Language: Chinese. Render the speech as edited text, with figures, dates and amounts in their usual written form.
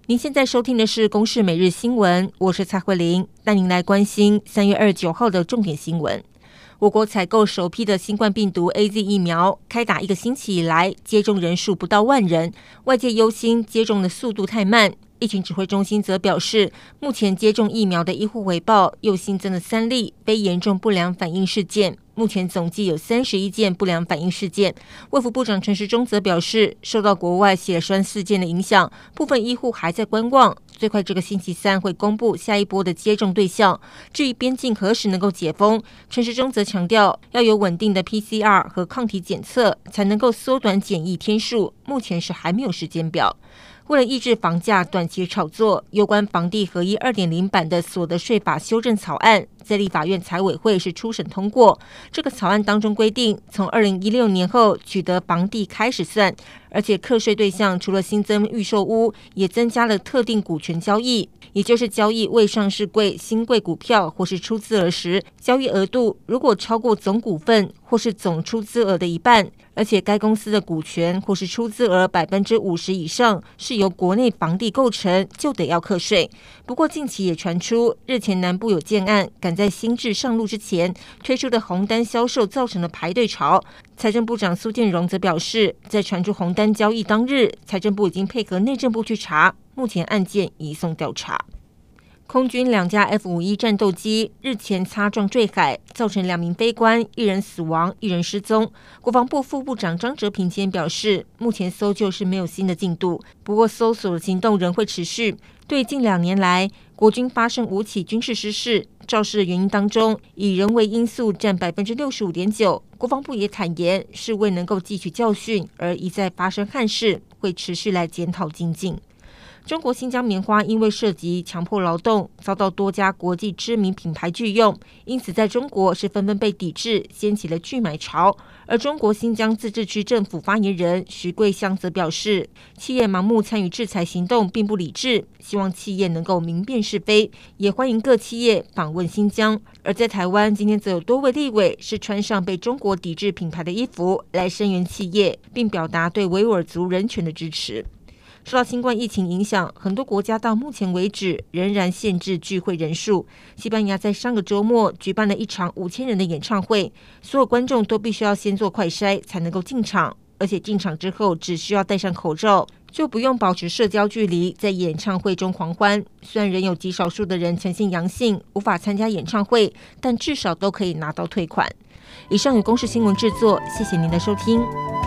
您现在收听的是公视每日新闻，我是蔡慧玲，带您来关心3月29号的重点新闻。我国采购首批的新冠病毒 AZ 疫苗，开打1个星期以来，接种人数不到1万人，外界忧心接种的速度太慢。疫情指挥中心则表示，目前接种疫苗的医护回报又新增了3例非严重不良反应事件，目前总计有31件不良反应事件。卫福部长陈时中则表示，受到国外血栓事件的影响，部分医护还在观望，最快这个星期3会公布下一波的接种对象。至于边境何时能够解封，陈时中则强调，要有稳定的 PCR 和抗体检测，才能够缩短检疫天数，目前是还没有时间表。为了抑制房价短期炒作，有关房地合一 2.0 版的所得税法修正草案，在立法院财委会是初审通过。这个草案当中规定，从2016年后取得房地开始算，而且课税对象除了新增预售屋，也增加了特定股权交易，也就是交易未上市柜新贵股票或是出资额时，交易额度如果超过总股份或是总出资额的一半，而且该公司的股权或是出资额50%以上是由国内房地构成，就得要课税。不过近期也传出，日前南部有建案赶在新制上路之前推出的红单销售造成了排队潮。财政部长苏建荣则表示，在传出红单交易当日，财政部已经配合内政部去查，目前案件移送调查。空军2架 F-51战斗机日前擦撞坠海，造成2名飞官，1人死亡，1人失踪。国防部副部长张哲平今天表示，目前搜救是没有新的进度，不过搜索的行动仍会持续。对近2年来国军发生5起军事失事，肇事的原因当中，以人为因素占 65.9%。国防部也坦言，是未能够汲取教训而一再发生憾事，会持续来检讨精进。中国新疆棉花因为涉及强迫劳动，遭到多家国际知名品牌拒用，因此在中国是纷纷被抵制，掀起了拒买潮。而中国新疆自治区政府发言人徐桂香则表示，企业盲目参与制裁行动并不理智，希望企业能够明辨是非，也欢迎各企业访问新疆。而在台湾，今天则有多位立委是穿上被中国抵制品牌的衣服来声援企业，并表达对维吾尔族人权的支持。受到新冠疫情影响，很多国家到目前为止仍然限制聚会人数。西班牙在上个周末举办了一场5000人的演唱会，所有观众都必须要先做快筛才能够进场，而且进场之后只需要戴上口罩，就不用保持社交距离，在演唱会中狂欢。虽然仍有极少数的人呈现阳性，无法参加演唱会，但至少都可以拿到退款。以上由公视新闻制作，谢谢您的收听。